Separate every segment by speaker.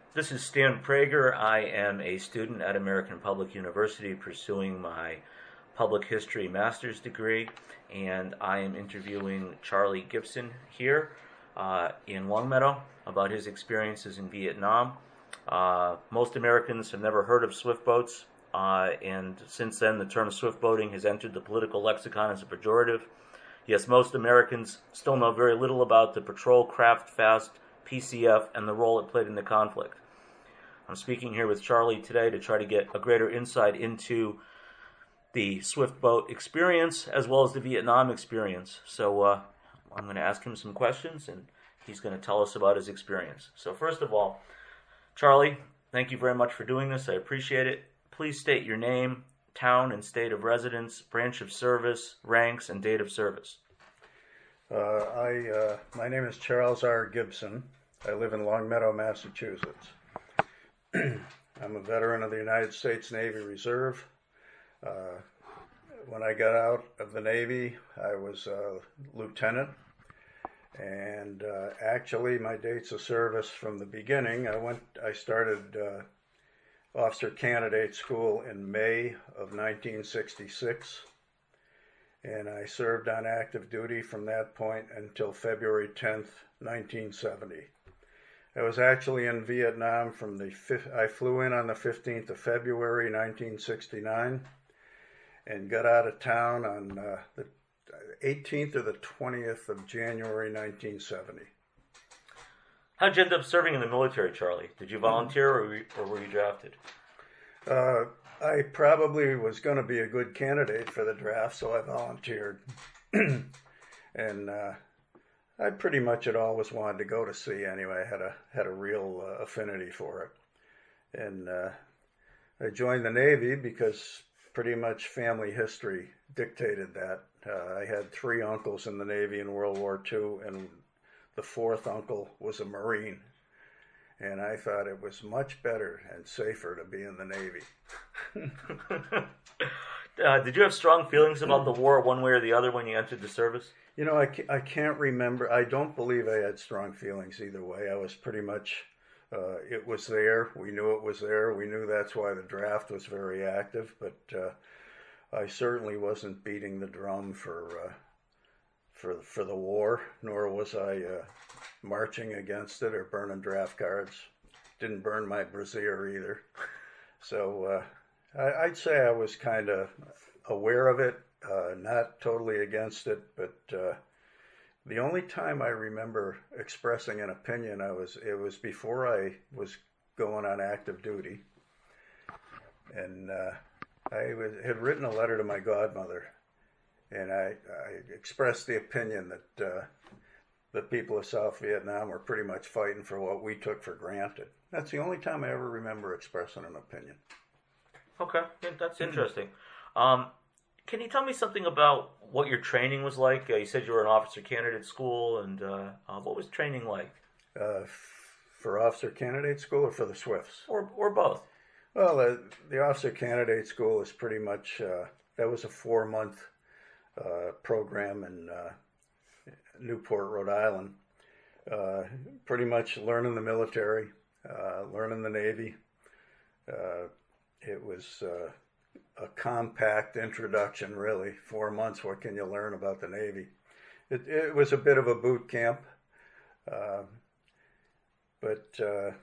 Speaker 1: This is Stan Prager. I am a student at American Public University pursuing my public history master's degree, and I am interviewing Charlie Gibson here in Longmeadow about his experiences in Vietnam. Most Americans have never heard of swift boats, and since then the term swift boating has entered the political lexicon as a pejorative. Yes, most Americans still know very little about the Patrol Craft Fast PCF and the role it played in the conflict. I'm speaking here with Charlie today to try to get a greater insight into the swift boat experience as well as the Vietnam experience. So I'm going to ask him some questions and he's going to tell us about his experience. So first of all, Charlie, thank you very much for doing this. I appreciate it. Please state your name, town and state of residence, branch of service, ranks, and date of service.
Speaker 2: My name is Charles R. Gibson. I live in Longmeadow, Massachusetts. I'm a veteran of the United States Navy Reserve. When I got out of the Navy, I was a lieutenant. And actually, my dates of service from the beginning, I started officer candidate school in May of 1966. And I served on active duty from that point until February 10th, 1970. I was actually in Vietnam I flew in on the 15th of February 1969 and got out of town on the 18th or the 20th of January 1970.
Speaker 1: How'd you end up serving in the military, Charlie? Did you volunteer or were you drafted?
Speaker 2: I probably was going to be a good candidate for the draft, so I volunteered. And I pretty much had always wanted to go to sea anyway. I had a real affinity for it. And I joined the Navy because pretty much family history dictated that. I had three uncles in the Navy in World War II, and the fourth uncle was a Marine. And I thought it was much better and safer to be in the Navy.
Speaker 1: Did you have strong feelings about the war one way or the other when you entered the service?
Speaker 2: You know, I can't remember. I don't believe I had strong feelings either way. I was pretty much, it was there. We knew it was there. We knew that's why the draft was very active. But I certainly wasn't beating the drum for the war, nor was I marching against it or burning draft cards. Didn't burn my brassiere either. So I'd say I was kind of aware of it, not totally against it, but the only time I remember expressing an opinion, it was before I was going on active duty, and had written a letter to my godmother, and I expressed the opinion that the people of South Vietnam were pretty much fighting for what we took for granted. That's the only time I ever remember expressing an opinion.
Speaker 1: Okay, yeah, that's interesting. Can you tell me something about what your training was like? You said you were an officer candidate school, and what was training like?
Speaker 2: For officer candidate school or for the Swifts?
Speaker 1: Or both?
Speaker 2: Well, the officer candidate school is pretty much, that was a 4-month program in Newport, Rhode Island. Pretty much learning the military, learning the Navy. It was a compact introduction, really. 4 months, what can you learn about the Navy? It was a bit of a boot camp, but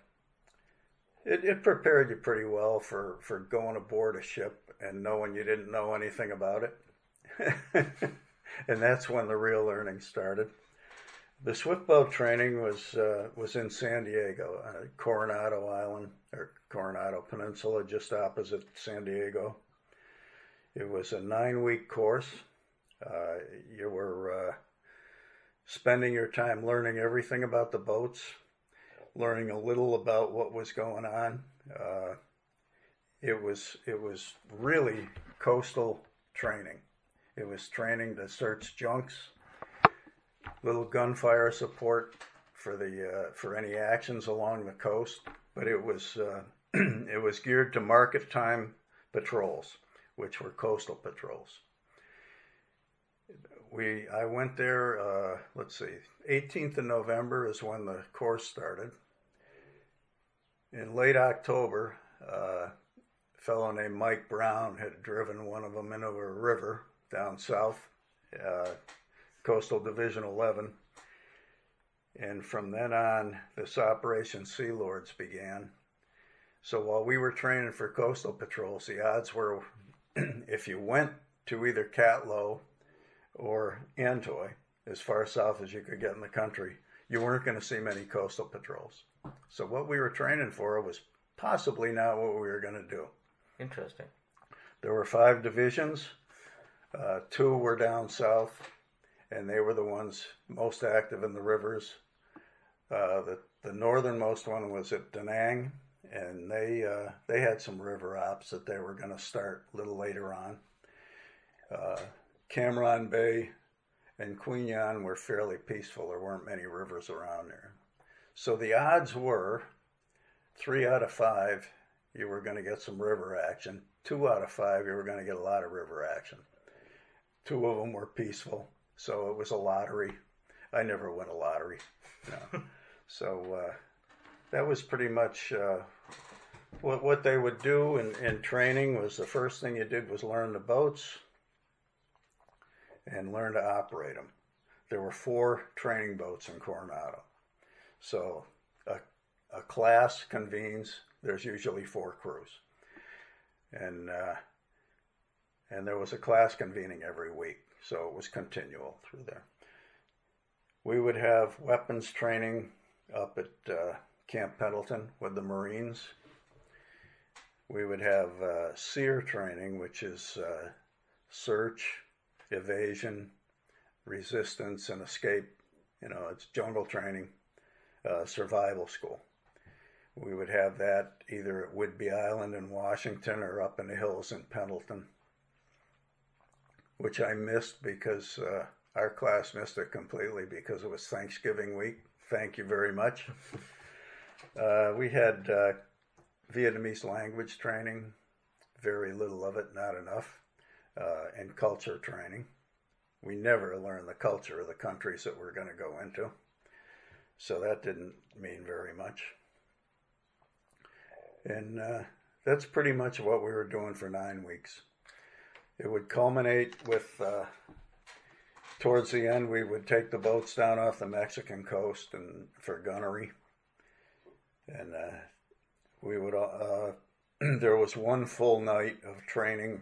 Speaker 2: it prepared you pretty well for going aboard a ship and knowing you didn't know anything about it. And that's when the real learning started. The swift boat training was in San Diego, Coronado Island, or Coronado Peninsula, just opposite San Diego. It was a 9-week course. You were spending your time learning everything about the boats, learning a little about what was going on. It was really coastal training. It was training to search junks, little gunfire support for any actions along the coast, but it was it was geared to market time patrols, which were coastal patrols. I went there, 18th of November is when the course started. in late October, a fellow named Mike Brown had driven one of them into a river down south, Coastal Division 11. And from then on, this Operation Sea Lords began. So while we were training for coastal patrols, the odds were if you went to either Catlow or Antoy, as far south as you could get in the country, you weren't going to see many coastal patrols. So what we were training for was possibly not what we were going to do.
Speaker 1: Interesting.
Speaker 2: There were 5 divisions. 2 were down south, and they were the ones most active in the rivers. The northernmost one was at Da Nang, and they had some river ops that they were going to start a little later on. Cam Ranh Bay and Quy Nhon were fairly peaceful. There weren't many rivers around there. So the odds were 3 out of 5 you were going to get some river action. 2 out of 5 you were going to get a lot of river action. 2 of them were peaceful, so it was a lottery. I never won a lottery. No. So that was pretty much what they would do in training. Was the first thing you did was learn the boats and learn to operate them. There were 4 training boats in Coronado. So a class convenes. There's usually 4 crews. And there was a class convening every week. So it was continual through there. We would have weapons training up at Camp Pendleton with the Marines. We would have SEER training, which is search, evasion, resistance, and escape. It's jungle training, survival school. We would have that either at Whidbey Island in Washington or up in the hills in Pendleton, which I missed because our class missed it completely because it was Thanksgiving week. Thank you very much. We had Vietnamese language training, very little of it, not enough, and culture training. We never learned the culture of the countries that we're going to go into, so that didn't mean very much. And that's pretty much what we were doing for 9 weeks. It would culminate with, towards the end, we would take the boats down off the Mexican coast and for gunnery. And we would, there was one full night of training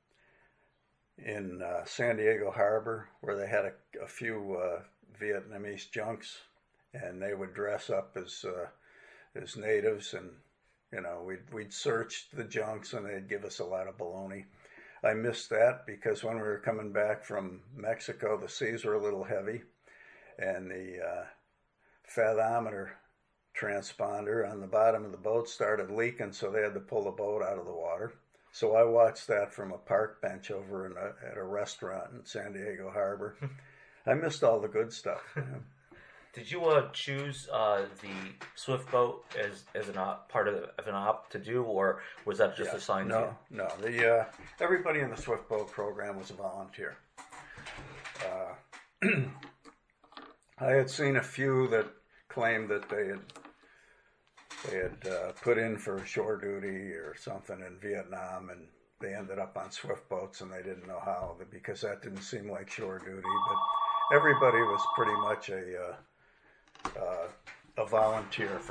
Speaker 2: in San Diego Harbor where they had a few Vietnamese junks, and they would dress up as natives, and we'd search the junks and they'd give us a lot of baloney. I missed that because when we were coming back from Mexico, the seas were a little heavy, and the fathometer transponder on the bottom of the boat started leaking, so they had to pull the boat out of the water. So I watched that from a park bench over at a restaurant in San Diego Harbor. I missed all the good stuff.
Speaker 1: Did you choose the Swift boat as an part of an op to do, or was that just assigned to you?
Speaker 2: No. Everybody in the Swift boat program was a volunteer. I had seen a few that claimed that they had put in for shore duty or something in Vietnam, and they ended up on Swift boats, and they didn't know how, because that didn't seem like shore duty. But everybody was pretty much a volunteer for